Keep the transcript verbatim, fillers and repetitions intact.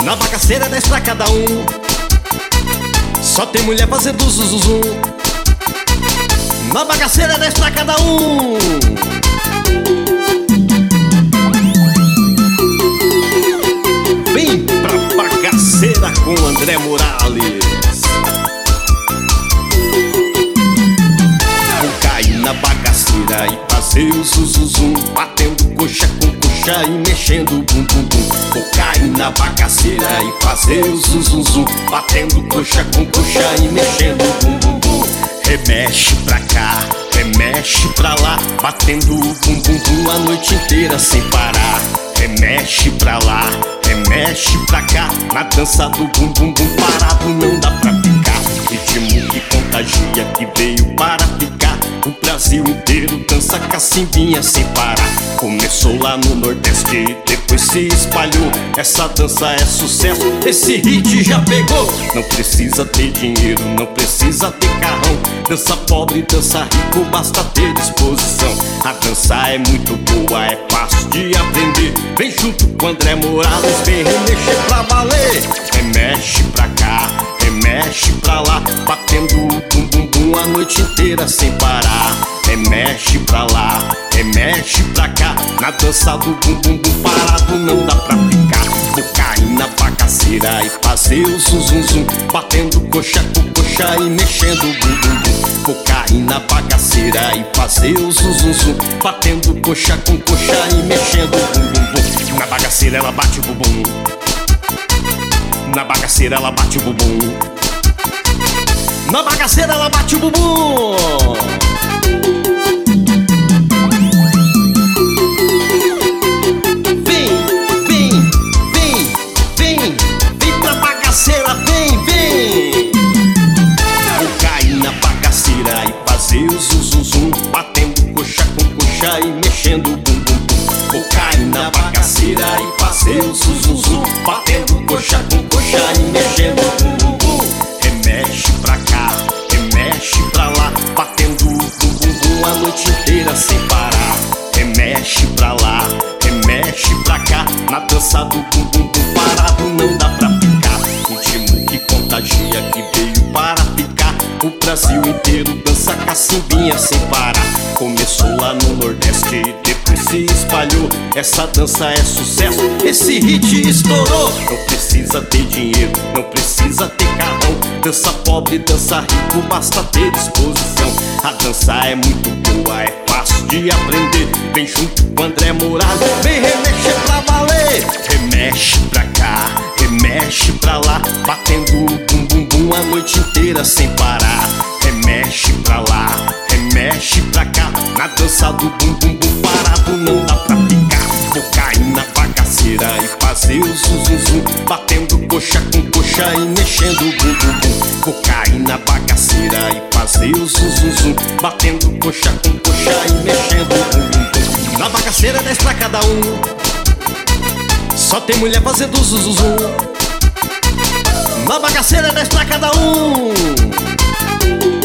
Na bagaceira dez pra cada um. Só tem mulher fazendo zuzuzum. Na bagaceira dez pra cada um. Vem pra bagaceira com André Morales. Vou cair na bagaceira e fazer o zuzuzum, batendo coxa com coxa e mexendo o bum bum bum. Vou cair na bagaceira e fazer o zuzuzum, batendo coxa com coxa e mexendo o bum bum bum. Remexe pra cá, remexe pra lá, batendo o bum bum bum a noite inteira sem parar. Remexe pra lá, remexe pra cá, na dança do bum bum bum, parado não dá pra ficar. Ritmo que contagia, que veio para ficar. O Brasil inteiro dança cacimbinha sem parar. Começou lá no Nordeste, depois se espalhou. Essa dança é sucesso, esse hit já pegou. Não precisa ter dinheiro, não precisa ter carrão. Dança pobre, dança rico, basta ter disposição. A dança é muito boa, é fácil de aprender. Vem junto com André Morales, vem remexer pra valer. Remexe pra cá, remexe pra lá, batendo o bum bum bum a noite inteira sem parar. Remexe pra lá, remexe pra cá, na dança do bum bum bum, parado não dá pra ficar. Vou cair na bagaceira e fazer o zum zum zum, batendo coxa com coxa e mexendo o bum bum bum. Vou cair na bagaceira e fazer o zum zum zum, batendo coxa com coxa e mexendo o bum bum bum. Na bagaceira ela bate o bumbum. Na bagaceira ela bate o bumbum. Na bagaceira ela bate o bumbum. Vem, vem, vem, vem, vem pra bagaceira, vem, vem. Vou cair na bagaceira e fazer o zum zum zum, batendo coxa com coxa e mexendo o bum bum bum. Vou cair na bagaceira e fazer o zum zum zum, batendo coxa com coxa e mexendo o bum bum bum. Remexe pra cá, remexe pra lá, batendo o bum bum bum a noite inteira sem parar. Remexe pra lá, remexe pra cá, na dança do bum bum bum, parado não dá pra ficar. Ritmo que contagia, que veio para ficar. O Brasil inteiro dança cacimbinha sem parar. Começou lá no Nordeste, depois se espalhou. Essa dança é sucesso, esse hit estourou. Não precisa ter dinheiro, não precisa ter carrão. Dança pobre, dança rico, basta ter disposição. A dança é muito boa, é fácil de aprender. Vem junto com André Morales, vem remexer pra valer. Remexe pra cá, remexe pra lá, batendo o bum bum bum a noite inteira sem parar. Remexe pra lá, remexe pra cá, na dança do bum bum bum, parado não dá pra ficar. Vou cair na bagaceira e fazer o zum zum zum, batendo coxa com coxa e mexendo o bum bum bum. Vou cair na bagaceira e fazer o zum zum zum, batendo coxa com coxa e mexendo o bum bum bum. Na bagaceira dez pra cada um. Só tem mulher fazendo zuzuzum. Na bagaceira dez pra cada um.